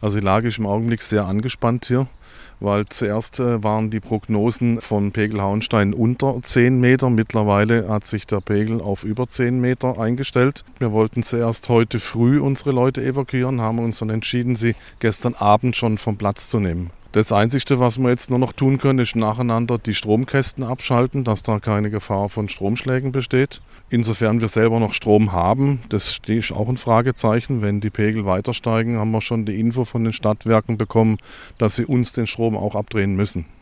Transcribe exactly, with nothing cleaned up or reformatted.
Also die Lage ist im Augenblick sehr angespannt hier, weil zuerst äh, waren die Prognosen von Pegel Hauenstein unter zehn Meter. Mittlerweile hat sich der Pegel auf über zehn Meter eingestellt. Wir wollten zuerst heute früh unsere Leute evakuieren, haben uns dann entschieden, sie gestern Abend schon vom Platz zu nehmen. Das Einzige, was wir jetzt nur noch tun können, ist nacheinander die Stromkästen abschalten, dass da keine Gefahr von Stromschlägen besteht. Insofern wir selber noch Strom haben, das ist auch ein Fragezeichen. Wenn die Pegel weiter steigen, haben wir schon die Info von den Stadtwerken bekommen, dass sie uns den Strom auch abdrehen müssen.